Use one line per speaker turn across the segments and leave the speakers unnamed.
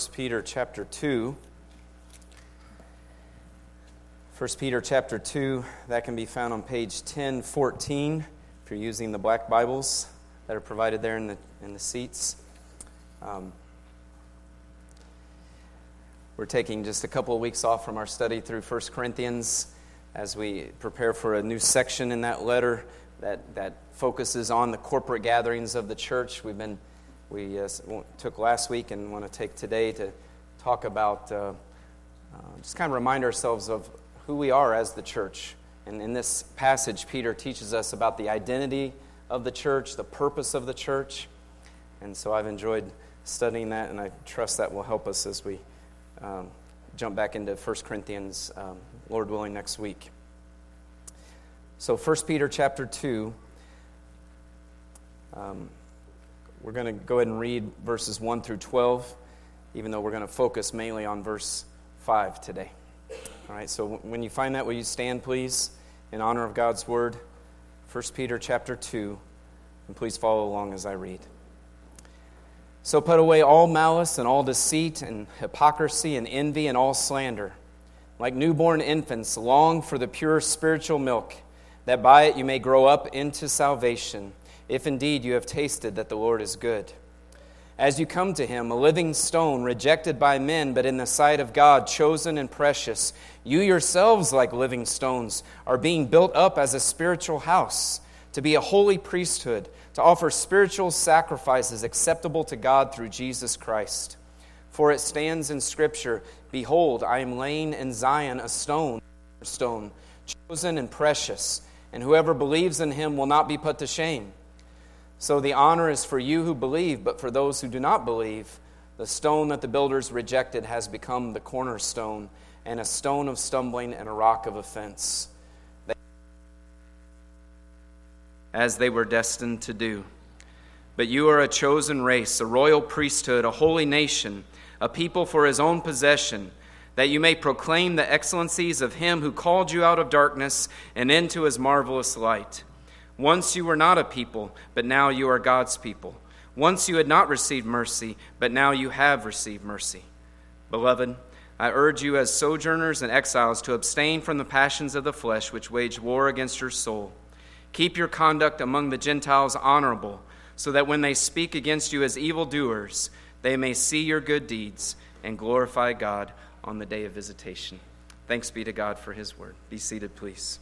Peter chapter 2. 1 Peter chapter 2, that can be found on page 1014 if you're using the black Bibles that are provided there in the seats. We're taking just a couple of weeks off from our study through 1 Corinthians as we prepare for a new section in that letter that focuses on the corporate gatherings of the church. We took last week and want to take today to talk about, just kind of remind ourselves of who we are as the church. And in this passage, Peter teaches us about the identity of the church, the purpose of the church. And so I've enjoyed studying that, and I trust that will help us as we jump back into 1 Corinthians, Lord willing, next week. So 1 Peter chapter 2, we're going to go ahead and read verses 1 through 12, even though we're going to focus mainly on verse 5 today. All right, so when you find that, will you stand, please, in honor of God's word? 1 Peter chapter 2, and please follow along as I read. So put away all malice and all deceit and hypocrisy and envy and all slander. Like newborn infants, long for the pure spiritual milk, that by it you may grow up into salvation, if indeed you have tasted that the Lord is good. As you come to him, a living stone, rejected by men, but in the sight of God, chosen and precious, you yourselves, like living stones, are being built up as a spiritual house, to be a holy priesthood, to offer spiritual sacrifices acceptable to God through Jesus Christ. For it stands in Scripture, Behold, I am laying in Zion a stone, chosen and precious, and whoever believes in him will not be put to shame. So the honor is for you who believe, but for those who do not believe, the stone that the builders rejected has become the cornerstone, and a stone of stumbling and a rock of offense, as they were destined to do. But you are a chosen race, a royal priesthood, a holy nation, a people for his own possession, that you may proclaim the excellencies of him who called you out of darkness and into his marvelous light. Once you were not a people, but now you are God's people. Once you had not received mercy, but now you have received mercy. Beloved, I urge you as sojourners and exiles to abstain from the passions of the flesh which wage war against your soul. Keep your conduct among the Gentiles honorable, so that when they speak against you as evildoers, they may see your good deeds and glorify God on the day of visitation. Thanks be to God for his word. Be seated, please.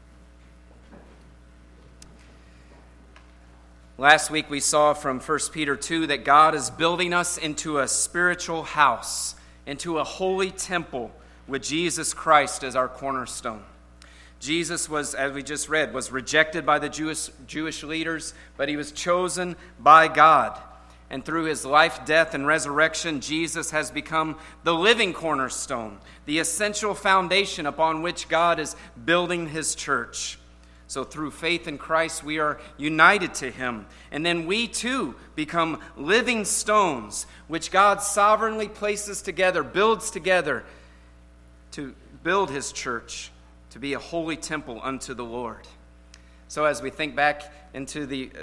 Last week we saw from 1 Peter 2 that God is building us into a spiritual house, into a holy temple with Jesus Christ as our cornerstone. Jesus was, as we just read, was rejected by the Jewish leaders, but he was chosen by God. And through his life, death, and resurrection, Jesus has become the living cornerstone, the essential foundation upon which God is building his church. So through faith in Christ, we are united to him. And then we too become living stones, which God sovereignly places together, builds together to build his church, to be a holy temple unto the Lord. So as we think back into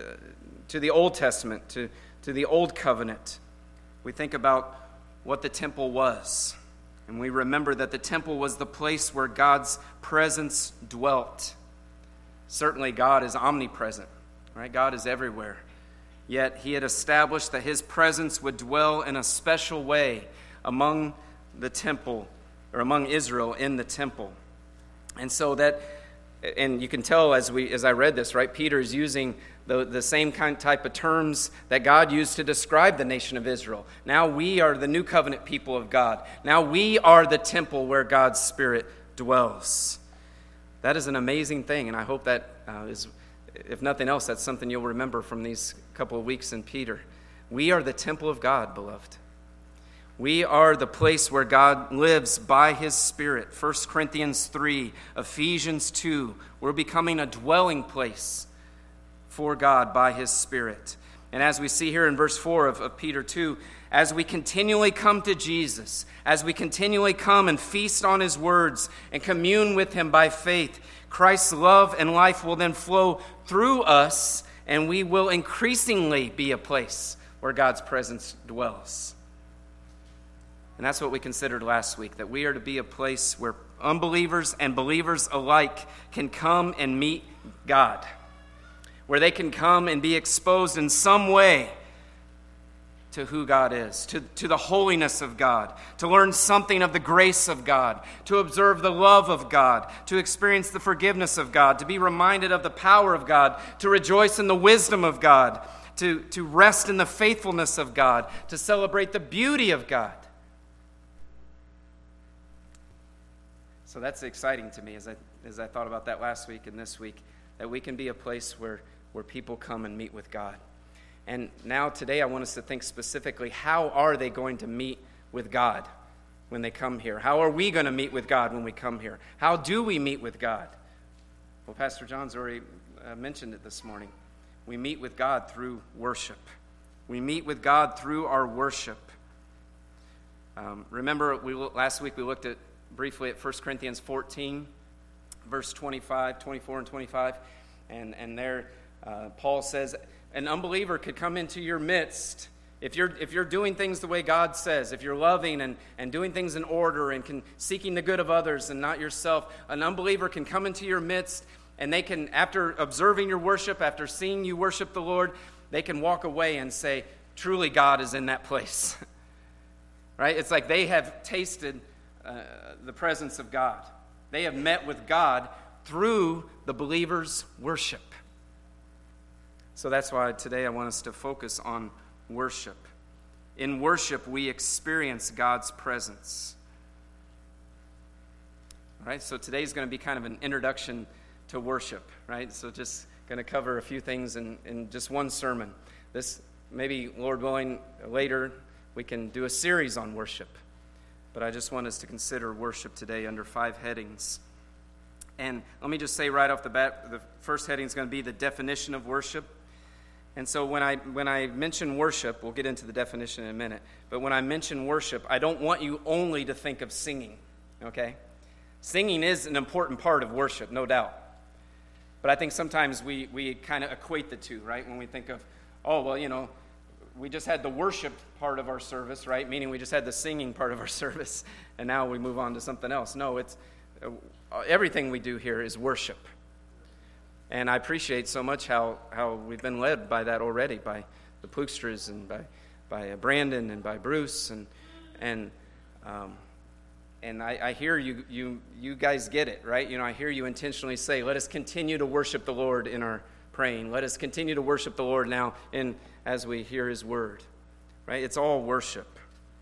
to the Old Testament, to the Old Covenant, we think about what the temple was. And we remember that the temple was the place where God's presence dwelt. Certainly God is omnipresent, right? God is everywhere. Yet he had established that his presence would dwell in a special way among the temple, or among Israel in the temple. And so that, and you can tell as I read this, right? Peter is using the same type of terms that God used to describe the nation of Israel. Now we are the new covenant people of God. Now we are the temple where God's Spirit dwells. That is an amazing thing, and I hope that is, if nothing else, that's something you'll remember from these couple of weeks in Peter. We are the temple of God, beloved. We are the place where God lives by his Spirit. 1 Corinthians 3, Ephesians 2, we're becoming a dwelling place for God by his Spirit. And as we see here in verse 4 of Peter 2, as we continually come to Jesus, as we continually come and feast on his words and commune with him by faith, Christ's love and life will then flow through us, and we will increasingly be a place where God's presence dwells. And that's what we considered last week, that we are to be a place where unbelievers and believers alike can come and meet God, where they can come and be exposed in some way to who God is, to the holiness of God, to learn something of the grace of God, to observe the love of God, to experience the forgiveness of God, to be reminded of the power of God, to rejoice in the wisdom of God, to rest in the faithfulness of God, to celebrate the beauty of God. So that's exciting to me as I thought about that last week and this week, that we can be a place where people come and meet with God. And now today I want us to think specifically, how are they going to meet with God when they come here? How are we going to meet with God when we come here? How do we meet with God? Well, Pastor John's already mentioned it this morning. We meet with God through worship. We meet with God through our worship. Remember, last week we looked at briefly at 1 Corinthians 14, verse 24 and 25. And there Paul says, an unbeliever could come into your midst if you're doing things the way God says, if you're loving and doing things in order and seeking the good of others and not yourself. An unbeliever can come into your midst, and they can, after observing your worship, after seeing you worship the Lord, they can walk away and say, truly God is in that place. Right? It's like they have tasted the presence of God. They have met with God through the believer's worship. So that's why today I want us to focus on worship. In worship, we experience God's presence. All right, so today's going to be kind of an introduction to worship, right? So just going to cover a few things in just one sermon. This, maybe, Lord willing, later we can do a series on worship. But I just want us to consider worship today under 5 headings. And let me just say right off the bat, the first heading is going to be the definition of worship. And so when I mention worship, we'll get into the definition in a minute, but when I mention worship, I don't want you only to think of singing, okay? Singing is an important part of worship, no doubt. But I think sometimes we kind of equate the two, right? When we think of, oh, well, we just had the worship part of our service, right? Meaning we just had the singing part of our service, and now we move on to something else. No, it's everything we do here is worship. And I appreciate so much how we've been led by that already, by the Plugsters and by Brandon and by Bruce, and I hear you guys get it, right? I hear you intentionally say, let us continue to worship the Lord in our praying. Let us continue to worship the Lord now as we hear His word, right? It's all worship.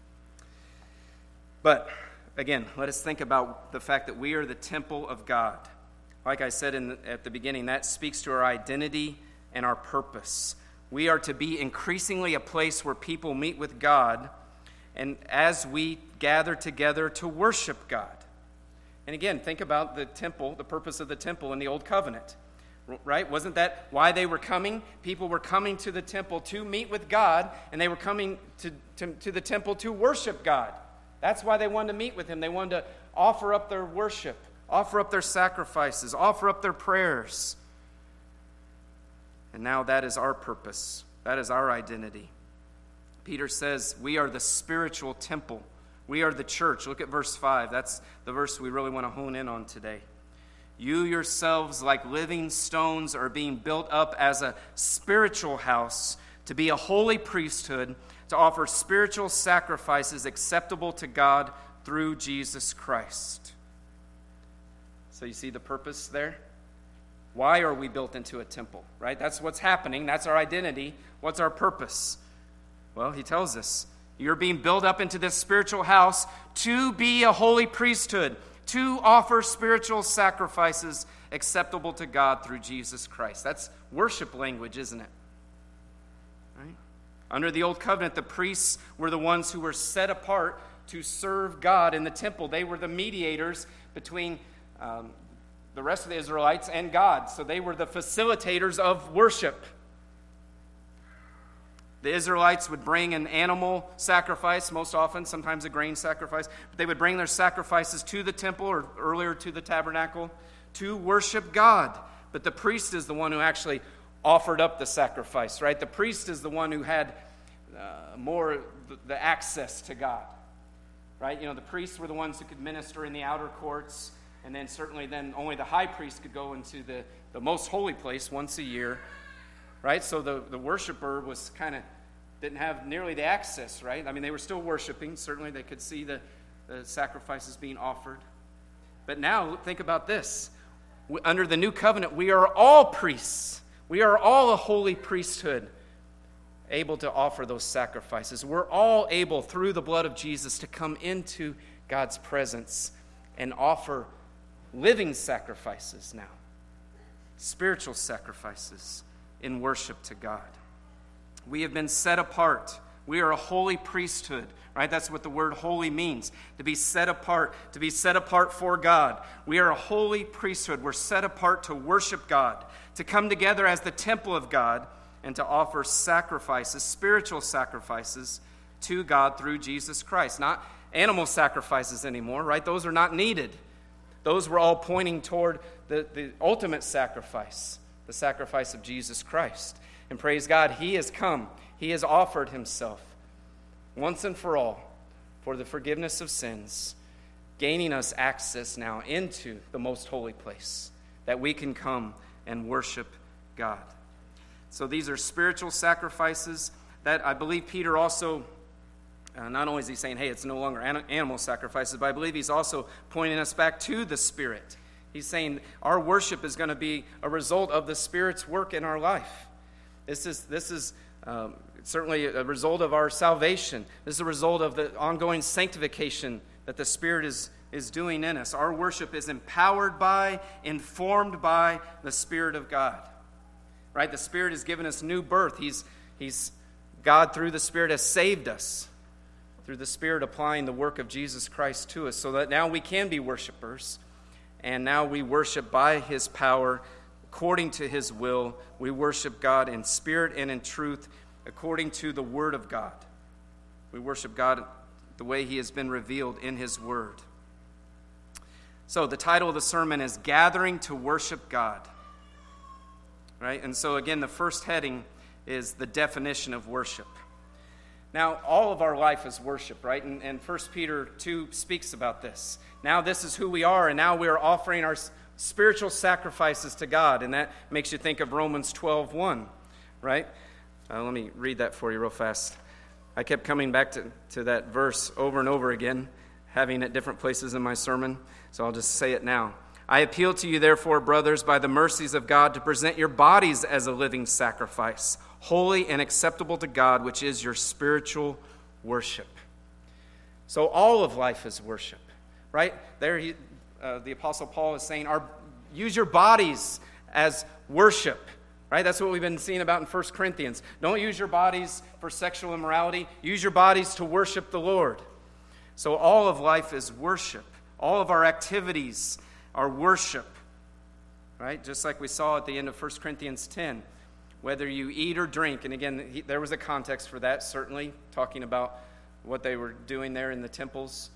But again, let us think about the fact that we are the temple of God. Like I said at the beginning, that speaks to our identity and our purpose. We are to be increasingly a place where people meet with God, and as we gather together to worship God. And again, think about the temple, the purpose of the temple in the Old Covenant, right? Wasn't that why they were coming? People were coming to the temple to meet with God, and they were coming to the temple to worship God. That's why they wanted to meet with Him. They wanted to offer up their worship, offer up their sacrifices, offer up their prayers. And now that is our purpose. That is our identity. Peter says we are the spiritual temple. We are the church. Look at verse 5. That's the verse we really want to hone in on today. You yourselves, like living stones, are being built up as a spiritual house to be a holy priesthood, to offer spiritual sacrifices acceptable to God through Jesus Christ. So you see the purpose there? Why are we built into a temple, right? That's what's happening. That's our identity. What's our purpose? Well, he tells us, you're being built up into this spiritual house to be a holy priesthood, to offer spiritual sacrifices acceptable to God through Jesus Christ. That's worship language, isn't it? Right? Under the Old Covenant, the priests were the ones who were set apart to serve God in the temple. They were the mediators between the rest of the Israelites and God. So they were the facilitators of worship. The Israelites would bring an animal sacrifice, most often, sometimes a grain sacrifice. But they would bring their sacrifices to the temple or earlier to the tabernacle to worship God. But the priest is the one who actually offered up the sacrifice, right? The priest is the one who had more the access to God. right? The priests were the ones who could minister in the outer courts, and then certainly only the high priest could go into the most holy place once a year, right? So the worshiper was didn't have nearly the access, right? I mean, they were still worshiping. Certainly they could see the sacrifices being offered. But now, think about this. Under the new covenant, we are all priests. We are all a holy priesthood, able to offer those sacrifices. We're all able, through the blood of Jesus, to come into God's presence and offer living sacrifices now, spiritual sacrifices in worship to God. We have been set apart. We are a holy priesthood, right? That's what the word holy means, to be set apart for God. We are a holy priesthood. We're set apart to worship God, to come together as the temple of God, and to offer sacrifices, spiritual sacrifices, to God through Jesus Christ. Not animal sacrifices anymore, right? Those are not needed. Those were all pointing toward the ultimate sacrifice, the sacrifice of Jesus Christ. And praise God, He has come. He has offered Himself once and for all for the forgiveness of sins, gaining us access now into the most holy place, that we can come and worship God. So these are spiritual sacrifices that I believe Peter also, not only is he saying, hey, it's no longer animal sacrifices, but I believe he's also pointing us back to the Spirit. He's saying our worship is going to be a result of the Spirit's work in our life. This is certainly a result of our salvation. This is a result of the ongoing sanctification that the Spirit is doing in us. Our worship is empowered by, informed by the Spirit of God. Right? The Spirit has given us new birth. God, through the Spirit, has saved us, through the Spirit applying the work of Jesus Christ to us, so that now we can be worshipers, and now we worship by His power, according to His will. We worship God in spirit and in truth, according to the Word of God. We worship God the way He has been revealed in His Word. So the title of the sermon is Gathering to Worship God. Right? And so again, the first heading is the definition of worship. Now, all of our life is worship, right? And 1 Peter 2 speaks about this. Now this is who we are, and now we are offering our spiritual sacrifices to God. And that makes you think of Romans 12:1, right? Let me read that for you real fast. I kept coming back to that verse over and over again, having it different places in my sermon, so I'll just say it now. I appeal to you, therefore, brothers, by the mercies of God, to present your bodies as a living sacrifice, holy and acceptable to God, which is your spiritual worship. So all of life is worship, right? There, the Apostle Paul is saying, use your bodies as worship, right? That's what we've been seeing about in 1 Corinthians. Don't use your bodies for sexual immorality. Use your bodies to worship the Lord. So all of life is worship. All of our activities are worship, right? Just like we saw at the end of 1 Corinthians 10. Whether you eat or drink, and again, there was a context for that, certainly, talking about what they were doing there in the temples,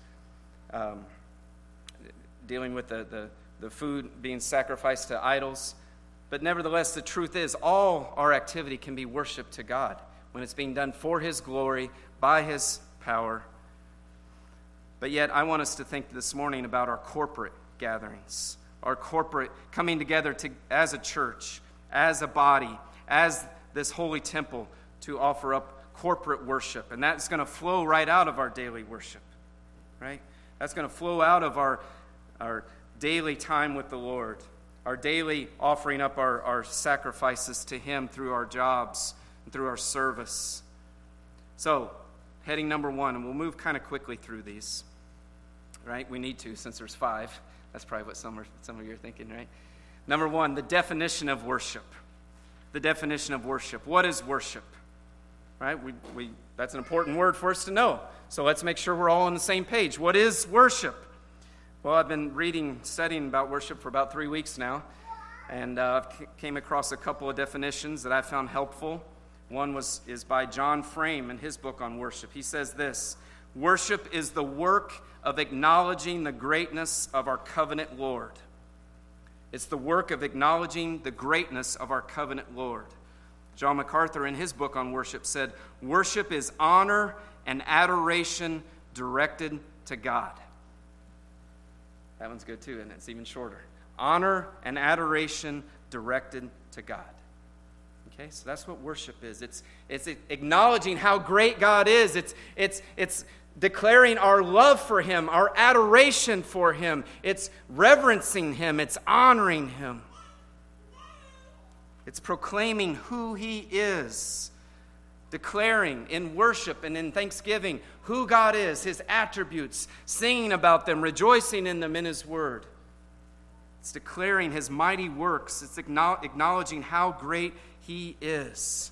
dealing with the food being sacrificed to idols. But nevertheless, the truth is, all our activity can be worship to God when it's being done for His glory, by His power. But yet, I want us to think this morning about our corporate gatherings, our corporate coming together as a church, as a body, as this holy temple to offer up corporate worship. And that's going to flow right out of our daily worship, right? That's going to flow out of our daily time with the Lord, our daily offering up our sacrifices to Him through our jobs and through our service. So, heading number 1, and we'll move kind of quickly through these, right? We need to, since there's 5. That's probably what some of you are thinking, right? Number 1, the definition of worship. The definition of worship. What is worship? Right? That's an important word for us to know. So let's make sure we're all on the same page. What is worship? Well, I've been studying about worship for about 3 weeks now, and I've came across a couple of definitions that I found helpful. One is by John Frame in his book on worship. He says this: worship is the work of acknowledging the greatness of our covenant Lord. It's the work of acknowledging the greatness of our covenant Lord. John MacArthur in his book on worship said, worship is honor and adoration directed to God. That one's good too, and it's even shorter. Honor and adoration directed to God. Okay, so that's what worship is. It's acknowledging how great God is. It's declaring our love for Him, our adoration for Him. It's reverencing Him. It's honoring Him. It's proclaiming who He is. Declaring in worship and in thanksgiving who God is, His attributes, singing about them, rejoicing in them in His Word. It's declaring His mighty works. It's acknowledging how great He is.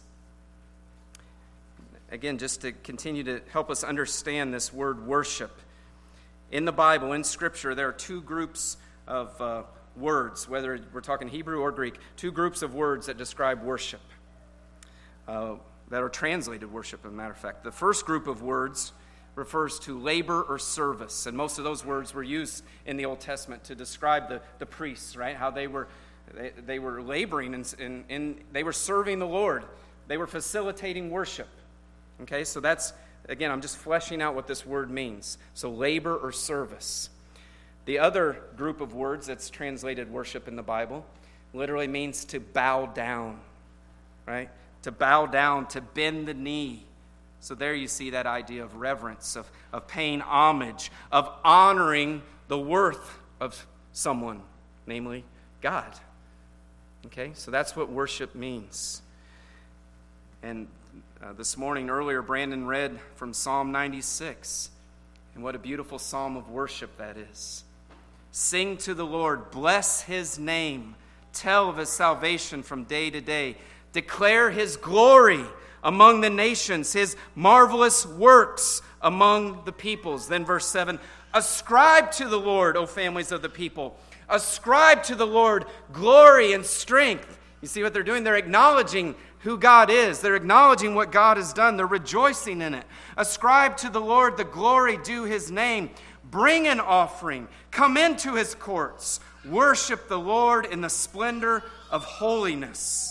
Again, just to continue to help us understand this word worship. In the Bible, in Scripture, there are two groups of words, whether we're talking Hebrew or Greek, two groups of words that describe worship. That are translated worship, as a matter of fact. The first group of words refers to labor or service, and most of those words were used in the Old Testament to describe the priests, right? How they were laboring and they were serving the Lord. They were facilitating worship. Okay, so that's, again, I'm just fleshing out what this word means. So labor or service. The other group of words that's translated worship in the Bible literally means to bow down, right? To bow down, to bend the knee. So there you see that idea of reverence, of paying homage, of honoring the worth of someone, namely God. Okay, so that's what worship means. And this morning, earlier, Brandon read from Psalm 96. And what a beautiful psalm of worship that is. Sing to the Lord, bless His name, tell of His salvation from day to day. Declare His glory among the nations, His marvelous works among the peoples. Then verse 7, ascribe to the Lord, O families of the people. Ascribe to the Lord glory and strength. You see what they're doing? They're acknowledging who God is. They're acknowledging what God has done. They're rejoicing in it. Ascribe to the Lord the glory due His name. Bring an offering. Come into His courts. Worship the Lord in the splendor of holiness.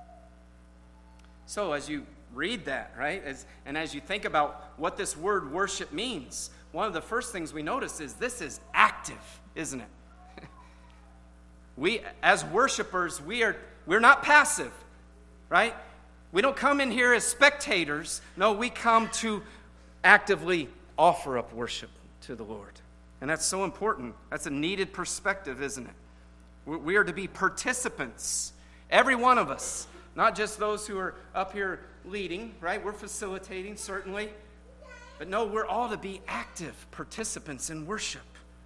So as you read that, right, and as you think about what this word worship means, one of the first things we notice is this is active, isn't it? We, as worshipers, we're not passive, right? We don't come in here as spectators. No, we come to actively offer up worship to the Lord. And that's so important. That's a needed perspective, isn't it? We are to be participants, every one of us. Not just those who are up here leading, right? We're facilitating, certainly. But no, we're all to be active participants in worship.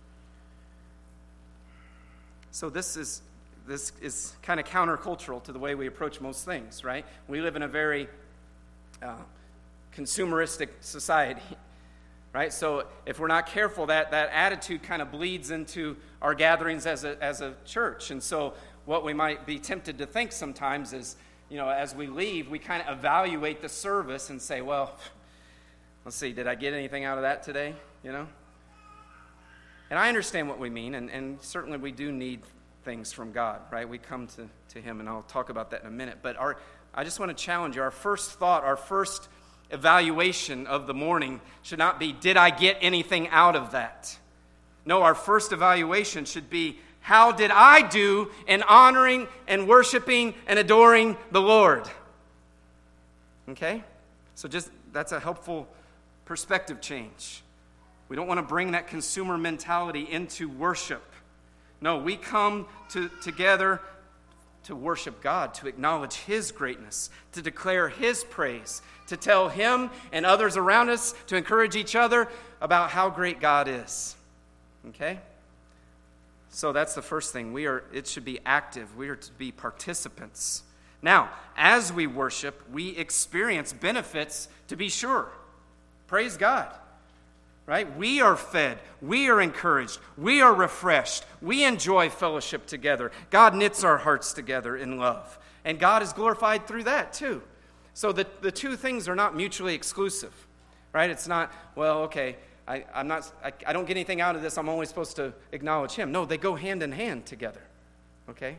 So this is kind of countercultural to the way we approach most things, right? We live in a very consumeristic society, right? So if we're not careful, that attitude kind of bleeds into our gatherings as a church. And so what we might be tempted to think sometimes is, you know, as we leave, we kind of evaluate the service and say, well, let's see, did I get anything out of that today? You know? And I understand what we mean, and certainly we do need things from God, right? We come to Him, and I'll talk about that in a minute. But I just want to challenge you. Our first thought, our first evaluation of the morning should not be, did I get anything out of that? No, our first evaluation should be, how did I do in honoring and worshiping and adoring the Lord? Okay? So that's a helpful perspective change. We don't want to bring that consumer mentality into worship. No, we come together to worship God, to acknowledge His greatness, to declare His praise, to tell Him and others around us, to encourage each other about how great God is. Okay? So that's the first thing. It should be active. We are to be participants. Now, as we worship, we experience benefits, to be sure. Praise God. Right? We are fed. We are encouraged. We are refreshed. We enjoy fellowship together. God knits our hearts together in love. And God is glorified through that too. So the two things are not mutually exclusive. Right? It's not, well, okay, I don't get anything out of this. I'm only supposed to acknowledge Him. No, they go hand in hand together. Okay?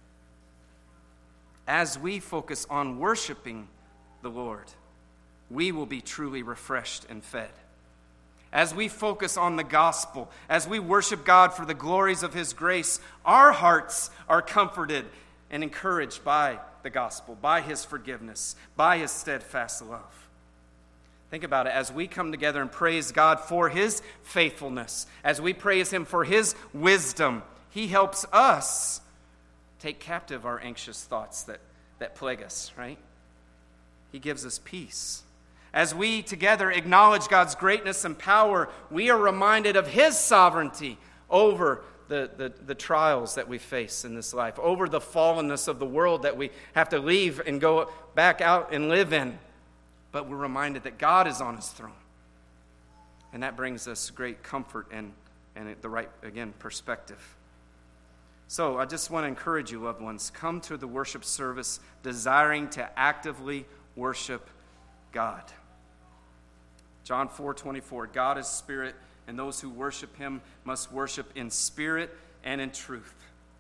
As we focus on worshiping the Lord, we will be truly refreshed and fed. As we focus on the gospel, as we worship God for the glories of His grace, our hearts are comforted and encouraged by the gospel, by His forgiveness, by His steadfast love. Think about it. As we come together and praise God for His faithfulness, as we praise Him for His wisdom, He helps us take captive our anxious thoughts that plague us, right? He gives us peace. As we together acknowledge God's greatness and power, we are reminded of His sovereignty over the trials that we face in this life, over the fallenness of the world that we have to leave and go back out and live in. But we're reminded that God is on His throne. And that brings us great comfort and the right, again, perspective. So I just want to encourage you, loved ones, come to the worship service desiring to actively worship God. John 4:24, God is spirit, and those who worship Him must worship in spirit and in truth.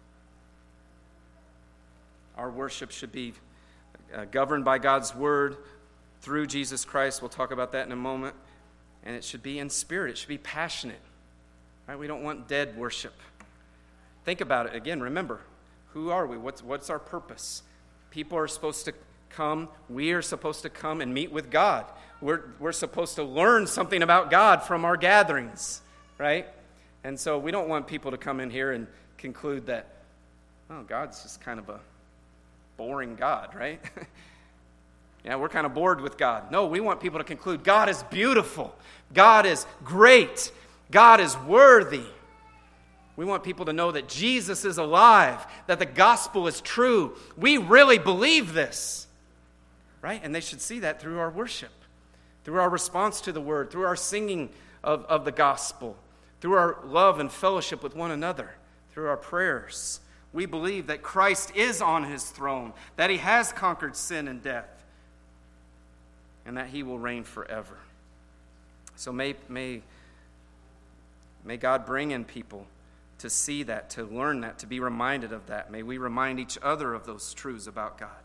Our worship should be governed by God's word through Jesus Christ. We'll talk about that in a moment. And it should be in spirit. It should be passionate. Right? We don't want dead worship. Think about it again. Remember, who are we? What's our purpose? People are supposed to come. We are supposed to come and meet with God. We're supposed to learn something about God from our gatherings, right? And so we don't want people to come in here and conclude that, oh, God's just kind of a boring God, right? Yeah, we're kind of bored with God. No, we want people to conclude God is beautiful. God is great. God is worthy. We want people to know that Jesus is alive, that the gospel is true. We really believe this, right? And they should see that through our worship, through our response to the word, through our singing of the gospel, through our love and fellowship with one another, through our prayers. We believe that Christ is on His throne, that He has conquered sin and death, and that He will reign forever. So may God bring in people to see that, to learn that, to be reminded of that. May we remind each other of those truths about God.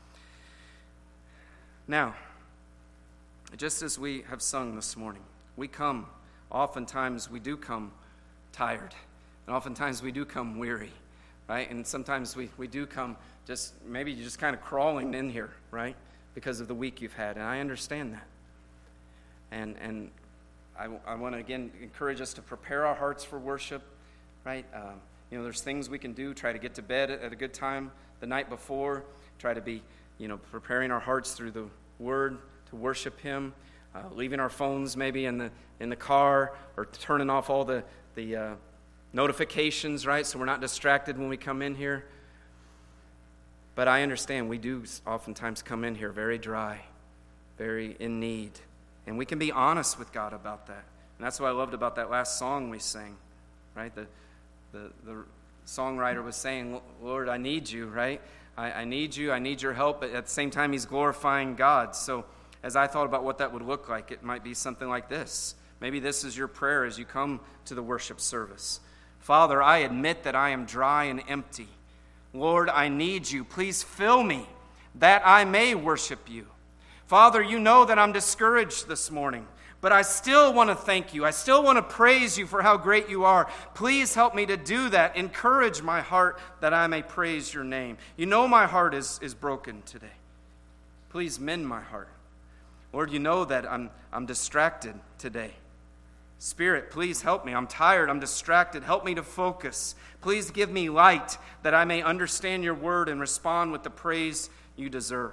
Now, just as we have sung this morning, oftentimes we do come tired, and oftentimes we do come weary, right? And sometimes we do come maybe you're just kind of crawling in here, right? Because of the week you've had, and I understand that. And I want to, again, encourage us to prepare our hearts for worship, right? There's things we can do, try to get to bed at a good time the night before, try to be, preparing our hearts through the Word to worship Him, leaving our phones maybe in the car, or turning off all the notifications, right, so we're not distracted when we come in here. But I understand we do oftentimes come in here very dry, very in need. And we can be honest with God about that. And that's what I loved about that last song we sang, right? The songwriter was saying, Lord, I need you, right? I need you, I need your help. But at the same time, he's glorifying God. So as I thought about what that would look like, it might be something like this. Maybe this is your prayer as you come to the worship service. Father, I admit that I am dry and empty. Lord, I need you. Please fill me that I may worship you. Father, you know that I'm discouraged this morning, but I still want to thank you. I still want to praise you for how great you are. Please help me to do that. Encourage my heart that I may praise your name. You know my heart is broken today. Please mend my heart. Lord, you know that I'm distracted today. Spirit, please help me. I'm tired. I'm distracted. Help me to focus. Please give me light that I may understand your word and respond with the praise you deserve.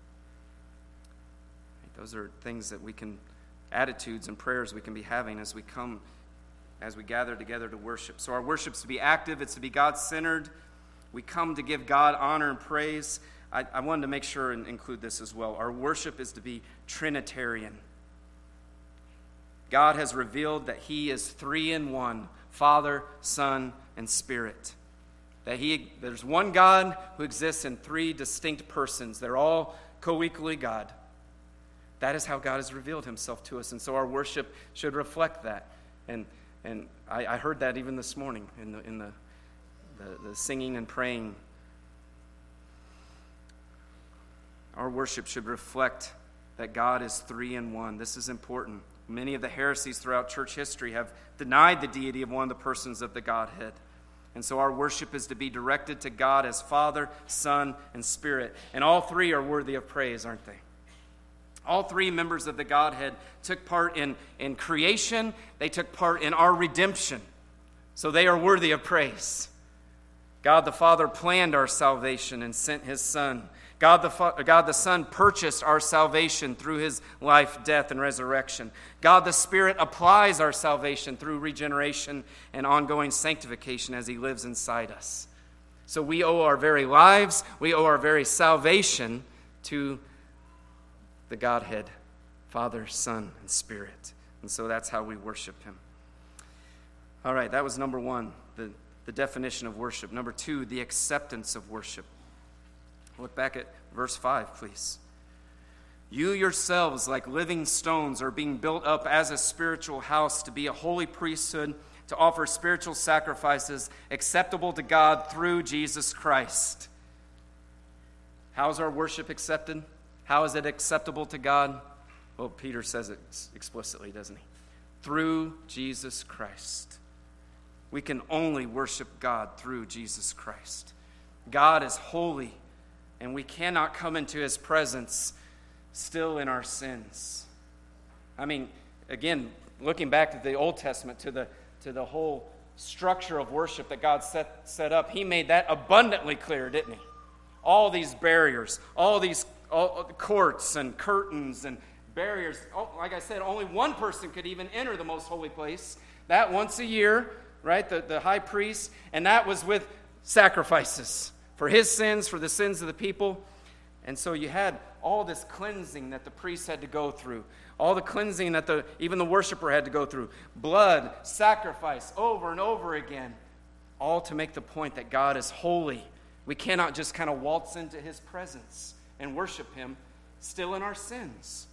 Those are things that attitudes and prayers we can be having as we gather together to worship. So our worship's to be active. It's to be God-centered. We come to give God honor and praise. I wanted to make sure and include this as well. Our worship is to be Trinitarian. God has revealed that He is three in one, Father, Son, and Spirit. There's one God who exists in three distinct persons. They're all co-equally God. That is how God has revealed Himself to us, and so our worship should reflect that. And I heard that even this morning in the singing and praying. Our worship should reflect that God is three in one. This is important. Many of the heresies throughout church history have denied the deity of one of the persons of the Godhead. And so our worship is to be directed to God as Father, Son, and Spirit. And all three are worthy of praise, aren't they? All three members of the Godhead took part in creation. They took part in our redemption. So they are worthy of praise. God the Father planned our salvation and sent His Son. God the Son purchased our salvation through His life, death, and resurrection. God the Spirit applies our salvation through regeneration and ongoing sanctification as He lives inside us. So we owe our very lives, we owe our very salvation to the Godhead, Father, Son, and Spirit. And so that's how we worship Him. All right, that was number one, the definition of worship. Number two, the acceptance of worship. Look back at verse 5, please. You yourselves, like living stones, are being built up as a spiritual house to be a holy priesthood, to offer spiritual sacrifices acceptable to God through Jesus Christ. How is our worship accepted? How is it acceptable to God? Well, Peter says it explicitly, doesn't he? Through Jesus Christ. We can only worship God through Jesus Christ. God is holy, and we cannot come into His presence still in our sins. I mean, again, looking back at the Old Testament to the whole structure of worship that God set up, He made that abundantly clear, didn't He? All these barriers, all the courts and curtains and barriers. Like I said, only one person could even enter the most holy place. That once a year, right? The high priest, and that was with sacrifices for his sins, for the sins of the people. And so you had all this cleansing that the priest had to go through, all the cleansing that even the worshiper had to go through, blood, sacrifice, over and over again, all to make the point that God is holy. We cannot just kind of waltz into His presence and worship Him still in our sins.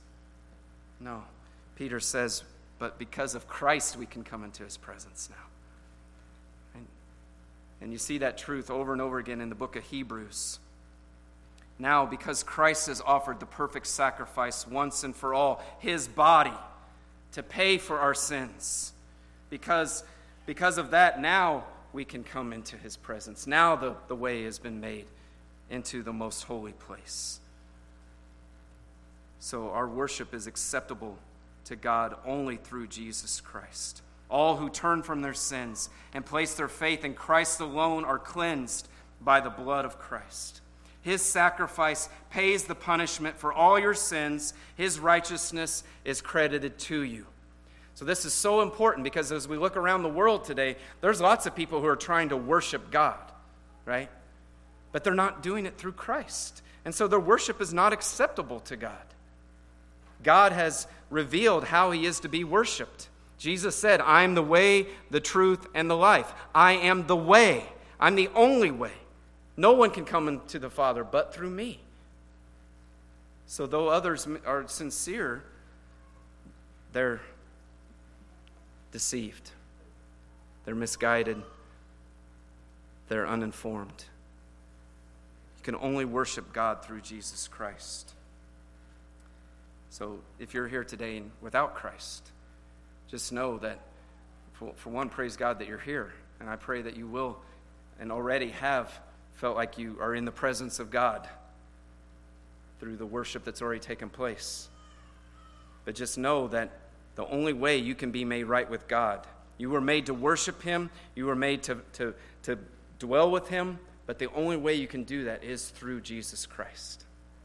No, Peter says, but because of Christ we can come into His presence now. And you see that truth over and over again in the book of Hebrews. Now, because Christ has offered the perfect sacrifice once and for all, His body, to pay for our sins, because of that, now we can come into His presence. Now the way has been made into the most holy place. So our worship is acceptable to God only through Jesus Christ. All who turn from their sins and place their faith in Christ alone are cleansed by the blood of Christ. His sacrifice pays the punishment for all your sins. His righteousness is credited to you. So this is so important because as we look around the world today, there's lots of people who are trying to worship God, right? But they're not doing it through Christ. And so their worship is not acceptable to God. God has revealed how He is to be worshiped. Jesus said, I am the way, the truth, and the life. I am the way. I'm the only way. No one can come into the Father but through me. So though others are sincere, they're deceived. They're misguided. They're uninformed. You can only worship God through Jesus Christ. So if you're here today without Christ, just know that, for one, praise God that you're here. And I pray that you will and already have felt like you are in the presence of God through the worship that's already taken place. But just know that the only way you can be made right with God, you were made to worship Him, you were made to dwell with Him, but the only way you can do that is through Jesus Christ.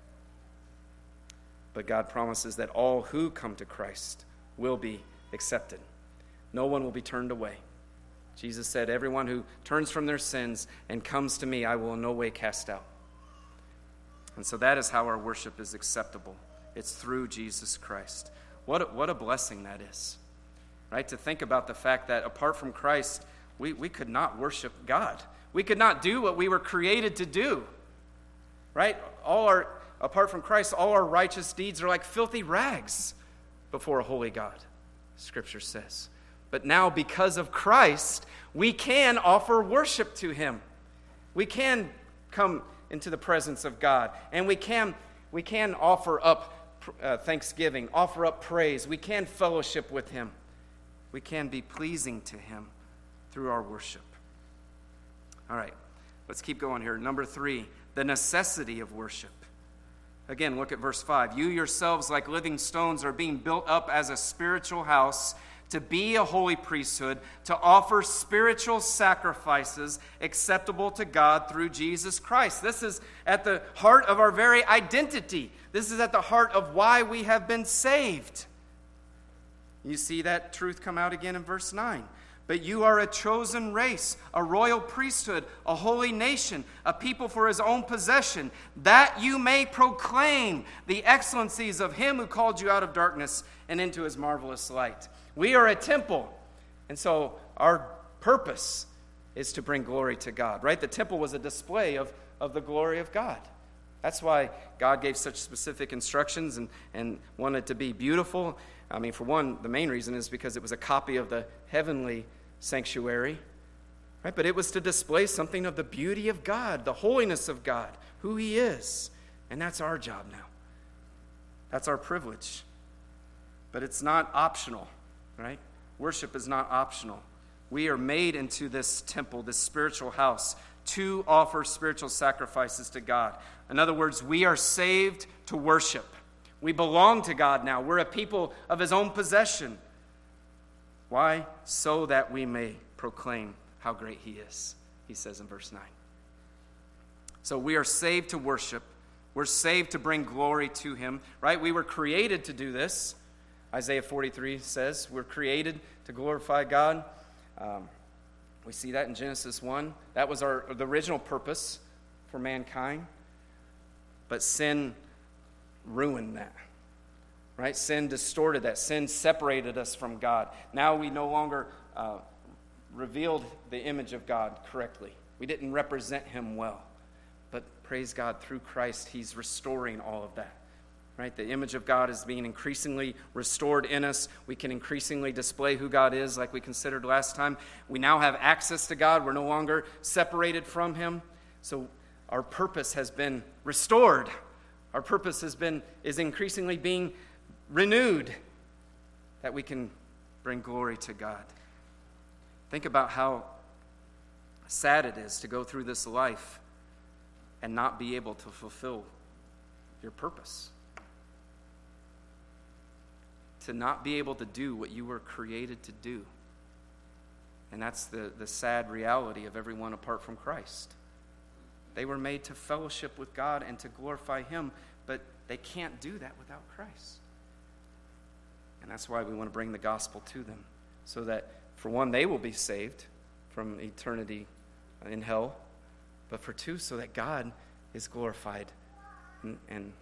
But God promises that all who come to Christ will be accepted. No one will be turned away. Jesus said, everyone who turns from their sins and comes to me, I will in no way cast out. And so that is how our worship is acceptable. It's through Jesus Christ. What a blessing that is, right? To think about the fact that apart from Christ, we could not worship God. We could not do what we were created to do, right? Apart from Christ, all our righteous deeds are like filthy rags before a holy God, Scripture says. But now, because of Christ, we can offer worship to Him. We can come into the presence of God, and we can offer up thanksgiving, offer up praise. We can fellowship with him. We can be pleasing to him through our worship. All right, let's keep going here. Number 3, the necessity of worship. Again, look at verse 5. You yourselves, like living stones, are being built up as a spiritual house to be a holy priesthood, to offer spiritual sacrifices acceptable to God through Jesus Christ. This is at the heart of our very identity. This is at the heart of why we have been saved. You see that truth come out again in verse 9. But you are a chosen race, a royal priesthood, a holy nation, a people for his own possession, that you may proclaim the excellencies of him who called you out of darkness and into his marvelous light. We are a temple, and so our purpose is to bring glory to God, right? The temple was a display of the glory of God. That's why God gave such specific instructions and wanted it to be beautiful. I mean, for one, the main reason is because it was a copy of the heavenly sanctuary, right? But it was to display something of the beauty of God, the holiness of God, who he is. And that's our job now. That's our privilege. But it's not optional, right? Worship is not optional. We are made into this temple, this spiritual house, to offer spiritual sacrifices to God. In other words, we are saved to worship. We belong to God now. We're a people of his own possession. Why? So that we may proclaim how great he is, he says in verse 9. So we are saved to worship. We're saved to bring glory to him, right? We were created to do this. Isaiah 43 says we're created to glorify God. We see that in Genesis 1. That was the original purpose for mankind. But sin ruined that, right? Sin distorted that. Sin separated us from God. Now we no longer revealed the image of God correctly. We didn't represent him well. But praise God, through Christ, he's restoring all of that, right? The image of God is being increasingly restored in us. We can increasingly display who God is, like we considered last time. We now have access to God. We're no longer separated from him. So our purpose has been restored. Our purpose is increasingly being renewed, that we can bring glory to God. Think about how sad it is to go through this life and not be able to fulfill your purpose. To not be able to do what you were created to do. And that's the sad reality of everyone apart from Christ. They were made to fellowship with God and to glorify him, but they can't do that without Christ. And that's why we want to bring the gospel to them, so that, for one, they will be saved from eternity in hell, but for two, so that God is glorified and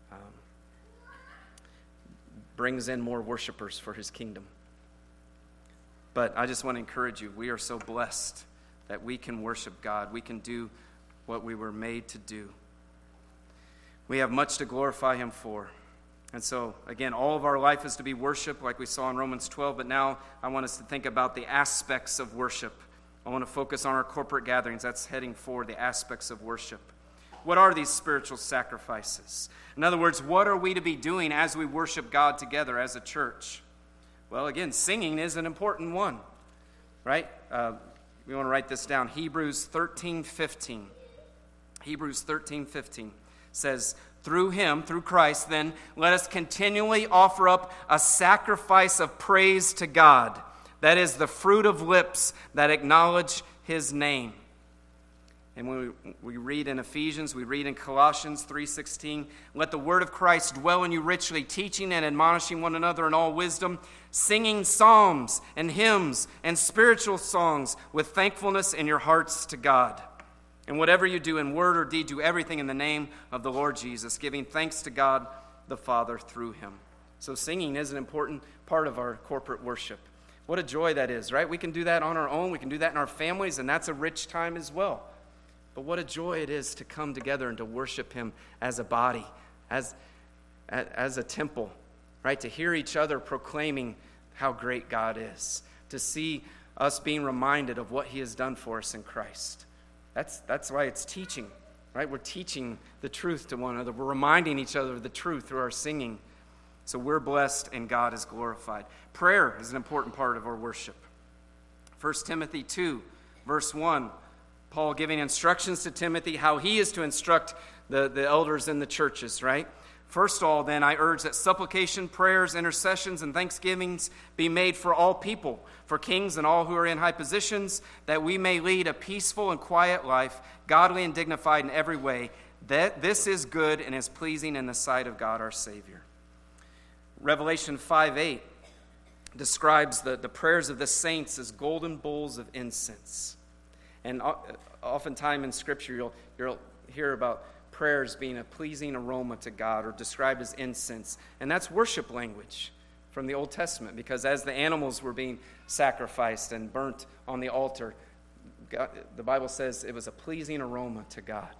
brings in more worshipers for his kingdom. But I just want to encourage you, we are so blessed that we can worship God. We can do what we were made to do. We have much to glorify him for. And so, again, all of our life is to be worship, like we saw in Romans 12, but now I want us to think about the aspects of worship. I want to focus on our corporate gatherings. That's heading for the aspects of worship. What are these spiritual sacrifices? In other words, what are we to be doing as we worship God together as a church? Well, again, singing is an important one, right? We want to write this down. Hebrews 13:15. Hebrews 13:15 says, through him, through Christ, then, let us continually offer up a sacrifice of praise to God. That is the fruit of lips that acknowledge his name. And when we read in Ephesians, we read in Colossians 3:16, let the word of Christ dwell in you richly, teaching and admonishing one another in all wisdom, singing psalms and hymns and spiritual songs with thankfulness in your hearts to God. And whatever you do in word or deed, do everything in the name of the Lord Jesus, giving thanks to God the Father through him. So singing is an important part of our corporate worship. What a joy that is, right? We can do that on our own. We can do that in our families, and that's a rich time as well. But what a joy it is to come together and to worship him as a body, as a temple, right? To hear each other proclaiming how great God is, to see us being reminded of what he has done for us in Christ. That's why it's teaching, right? We're teaching the truth to one another. We're reminding each other of the truth through our singing So we're blessed and God is glorified. Prayer is an important part of our worship. 1 Timothy 2, verse 1, Paul giving instructions to Timothy how he is to instruct the elders in the churches, right? First of all, then, I urge that supplication, prayers, intercessions, and thanksgivings be made for all people, for kings and all who are in high positions, that we may lead a peaceful and quiet life, godly and dignified in every way. That this is good and is pleasing in the sight of God our Savior. Revelation 5:8 describes the prayers of the saints as golden bowls of incense. And oftentimes in Scripture, you'll hear about prayers being a pleasing aroma to God or described as incense. And that's worship language from the Old Testament, because as the animals were being sacrificed and burnt on the altar, the Bible says it was a pleasing aroma to God.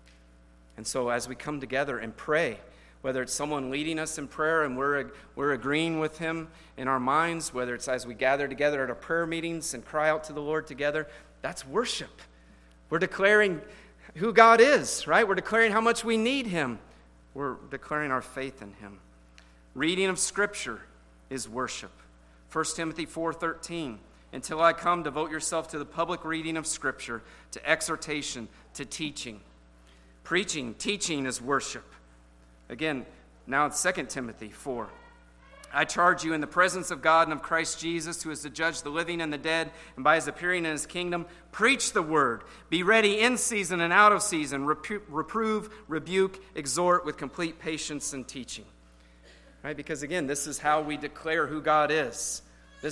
And so as we come together and pray, whether it's someone leading us in prayer and we're agreeing with him in our minds, whether it's as we gather together at our prayer meetings and cry out to the Lord together, that's worship. We're declaring who God is, right? We're declaring how much we need him. We're declaring our faith in him. Reading of Scripture is worship. 1 Timothy 4:13, until I come, devote yourself to the public reading of Scripture, to exhortation, to teaching. Preaching, teaching is worship. Again, now it's 2 Timothy 4. I charge you in the presence of God and of Christ Jesus, who is to judge the living and the dead, and by his appearing in his kingdom, preach the word. Be ready in season and out of season. Reprove, rebuke, exhort with complete patience and teaching. Right? Because again, this is how we declare who God is. This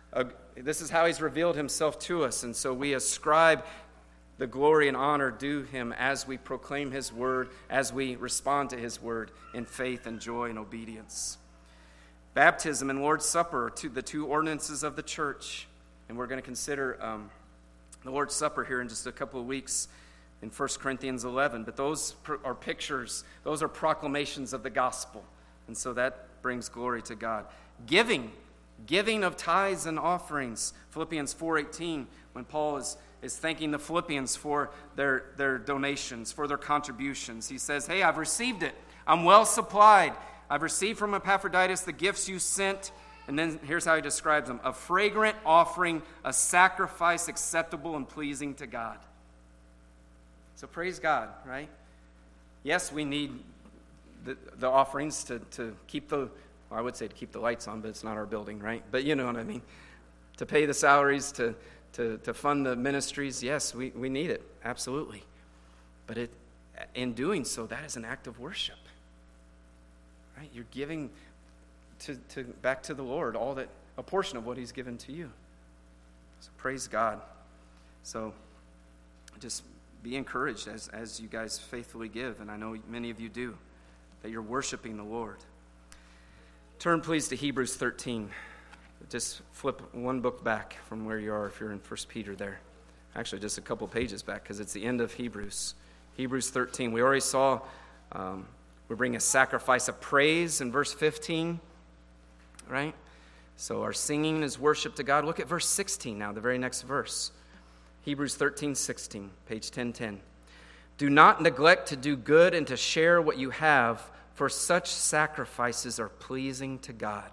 is how he's revealed himself to us. And so we ascribe the glory and honor due him as we proclaim his word, as we respond to his word in faith and joy and obedience. Baptism and Lord's Supper are the two ordinances of the church. And we're going to consider the Lord's Supper here in just a couple of weeks in 1 Corinthians 11. But those are pictures. Those are proclamations of the gospel. And so that brings glory to God. Giving of tithes and offerings. Philippians 4:18, when Paul is thanking the Philippians for their donations, for their contributions. He says, hey, I've received it. I'm well supplied. I've received from Epaphroditus the gifts you sent. And then here's how he describes them. A fragrant offering, a sacrifice acceptable and pleasing to God. So praise God, right? Yes, we need the offerings to keep I would say to keep the lights on, but it's not our building, right? But you know what I mean. To pay the salaries, to fund the ministries, yes, we need it, absolutely. But in doing so, that is an act of worship. Right? You're giving back to the Lord a portion of what he's given to you. So praise God. So just be encouraged as you guys faithfully give, and I know many of you do, that you're worshiping the Lord. Turn please to Hebrews 13. Just flip one book back from where you are if you're in 1 Peter there. Actually, just a couple pages back because it's the end of Hebrews. Hebrews 13. We already saw we bring a sacrifice of praise in verse 15, right? So our singing is worship to God. Look at verse 16 now, the very next verse. Hebrews 13:16, page 1010. Do not neglect to do good and to share what you have, for such sacrifices are pleasing to God.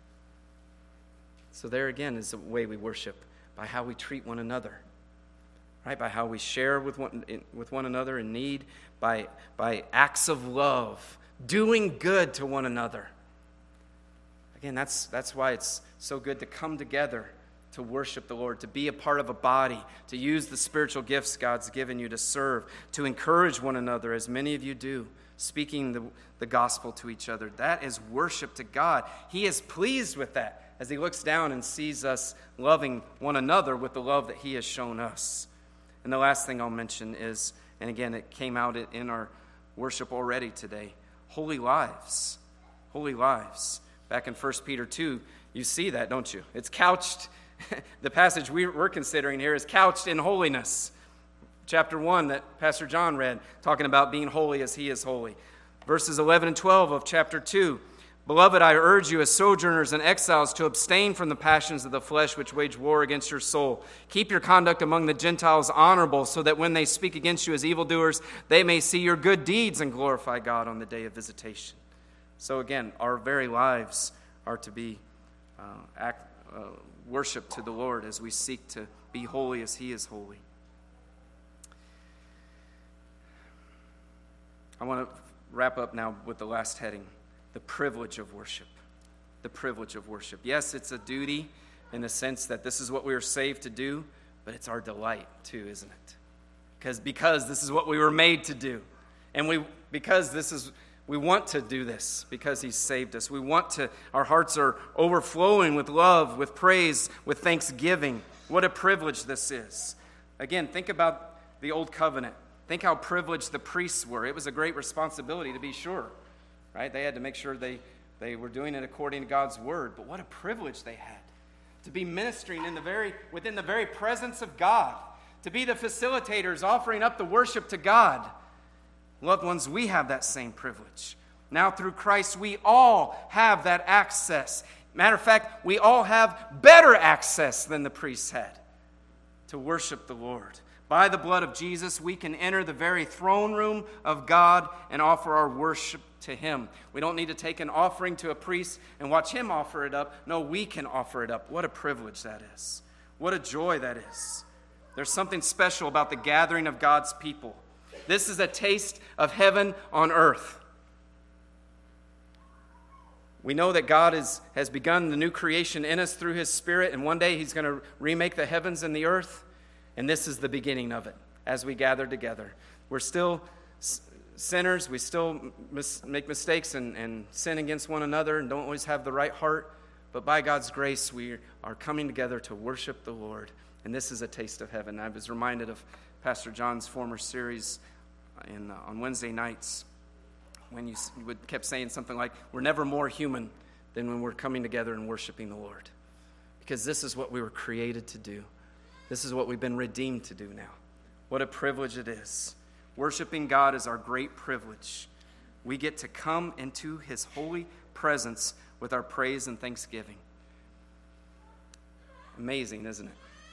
So there again is the way we worship, by how we treat one another, right? By how we share with one another in need, by acts of love, doing good to one another. Again, that's why it's so good to come together to worship the Lord, to be a part of a body, to use the spiritual gifts God's given you to serve, to encourage one another, as many of you do, speaking the gospel to each other. That is worship to God. He is pleased with that as he looks down and sees us loving one another with the love that he has shown us. And the last thing I'll mention is, and again, it came out in our worship already today, holy lives. Holy lives. Back in 1 Peter 2, you see that, don't you? It's couched, the passage we're considering here is couched in holiness. Chapter 1 that Pastor John read, talking about being holy as he is holy. Verses 11 and 12 of chapter 2. Beloved, I urge you as sojourners and exiles to abstain from the passions of the flesh which wage war against your soul. Keep your conduct among the Gentiles honorable, so that when they speak against you as evildoers, they may see your good deeds and glorify God on the day of visitation. So again, our very lives are to be worship to the Lord as we seek to be holy as He is holy. I want to wrap up now with the last heading, the privilege of worship. The privilege of worship. Yes, it's a duty in the sense that this is what we were saved to do, but it's our delight too, isn't it? Because this is what we were made to do. And we want to do this because He saved us. Our hearts are overflowing with love, with praise, with thanksgiving. What a privilege this is. Again, think about the Old Covenant. Think how privileged the priests were. It was a great responsibility, to be sure, right? They had to make sure they were doing it according to God's word. But what a privilege they had to be ministering within the very presence of God, to be the facilitators offering up the worship to God. Loved ones, we have that same privilege. Now through Christ, we all have that access. Matter of fact, we all have better access than the priests had to worship the Lord. By the blood of Jesus, we can enter the very throne room of God and offer our worship to Him. We don't need to take an offering to a priest and watch him offer it up. No, we can offer it up. What a privilege that is. What a joy that is. There's something special about the gathering of God's people. This is a taste of heaven on earth. We know that God has begun the new creation in us through His Spirit, and one day He's going to remake the heavens and the earth. And this is the beginning of it as we gather together. We're still sinners. We still make mistakes and sin against one another and don't always have the right heart. But by God's grace, we are coming together to worship the Lord. And this is a taste of heaven. I was reminded of Pastor John's former series on Wednesday nights when you kept saying something like, we're never more human than when we're coming together and worshiping the Lord. Because this is what we were created to do. This is what we've been redeemed to do now. What a privilege it is. Worshiping God is our great privilege. We get to come into His holy presence with our praise and thanksgiving. Amazing, isn't it?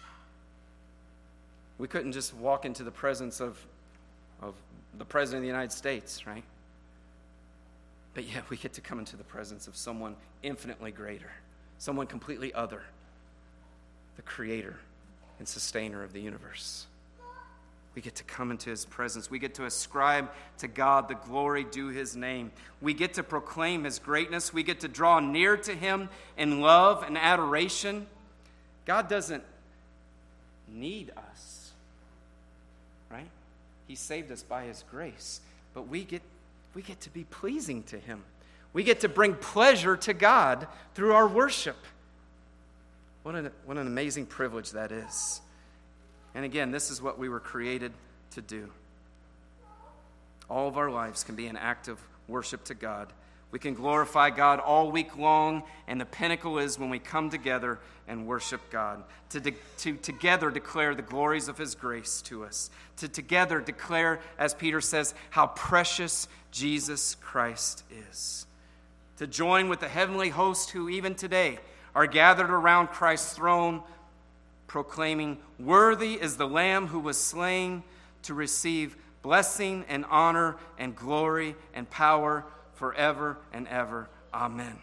We couldn't just walk into the presence of the President of the United States, right? But yet we get to come into the presence of someone infinitely greater, someone completely other, the Creator and Sustainer of the universe. We get to come into His presence. We get to ascribe to God the glory due His name. We get to proclaim His greatness. We get to draw near to Him in love and adoration. God doesn't need us, right? He saved us by His grace. But we get to be pleasing to Him. We get to bring pleasure to God through our worship. What an amazing privilege that is. And again, this is what we were created to do. All of our lives can be an act of worship to God. We can glorify God all week long, and the pinnacle is when we come together and worship God. To together declare the glories of His grace to us. To together declare, as Peter says, how precious Jesus Christ is. To join with the heavenly host who even today are gathered around Christ's throne, proclaiming, "Worthy is the Lamb who was slain to receive blessing and honor and glory and power forever and ever. Amen."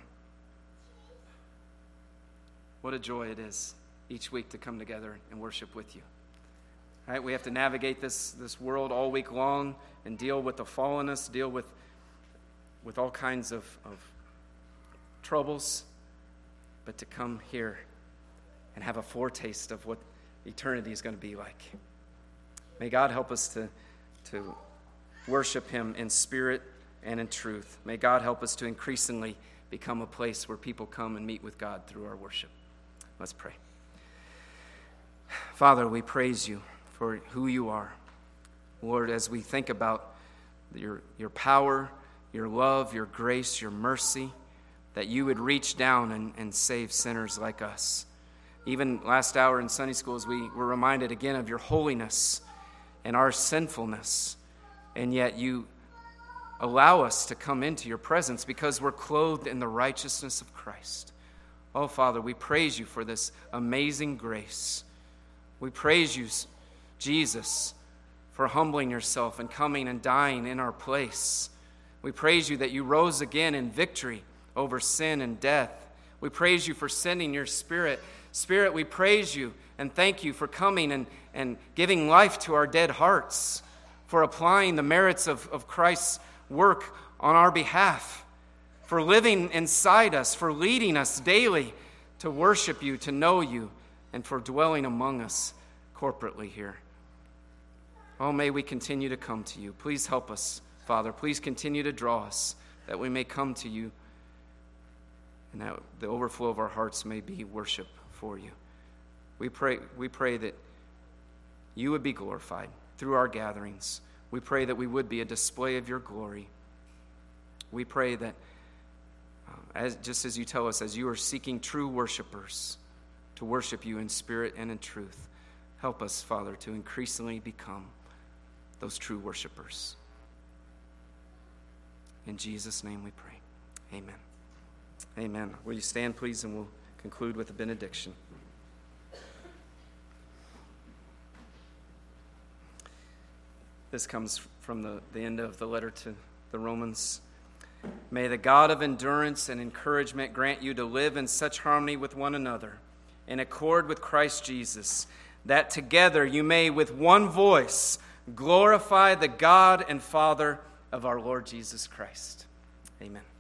What a joy it is each week to come together and worship with you. All right, we have to navigate this world all week long and deal with the fallenness, deal with all kinds of troubles. But to come here and have a foretaste of what eternity is going to be like. May God help us to worship Him in spirit and in truth. May God help us to increasingly become a place where people come and meet with God through our worship. Let's pray. Father, we praise You for who You are. Lord, as we think about your power, Your love, Your grace, Your mercy, that You would reach down and save sinners like us. Even last hour in Sunday school, as we were reminded again of Your holiness and our sinfulness, and yet You allow us to come into Your presence because we're clothed in the righteousness of Christ. Oh, Father, we praise You for this amazing grace. We praise You, Jesus, for humbling Yourself and coming and dying in our place. We praise you that you rose again in victory over sin and death. We praise you for sending your Spirit. Spirit, we praise you and thank you for coming and giving life to our dead hearts, for applying the merits of Christ's work on our behalf, for living inside us, for leading us daily to worship you, to know you, and for dwelling among us corporately here. Oh, may we continue to come to you. Please help us, Father. Please continue to draw us, that we may come to you, and that the overflow of our hearts may be worship for you. We pray that you would be glorified through our gatherings. We pray that we would be a display of your glory. We pray that, just as you tell us, as you are seeking true worshipers to worship you in spirit and in truth, help us, Father, to increasingly become those true worshipers. In Jesus' name we pray. Amen. Amen. Will you stand, please, and we'll conclude with a benediction. This comes from the end of the letter to the Romans. May the God of endurance and encouragement grant you to live in such harmony with one another, in accord with Christ Jesus, that together you may with one voice glorify the God and Father of our Lord Jesus Christ. Amen.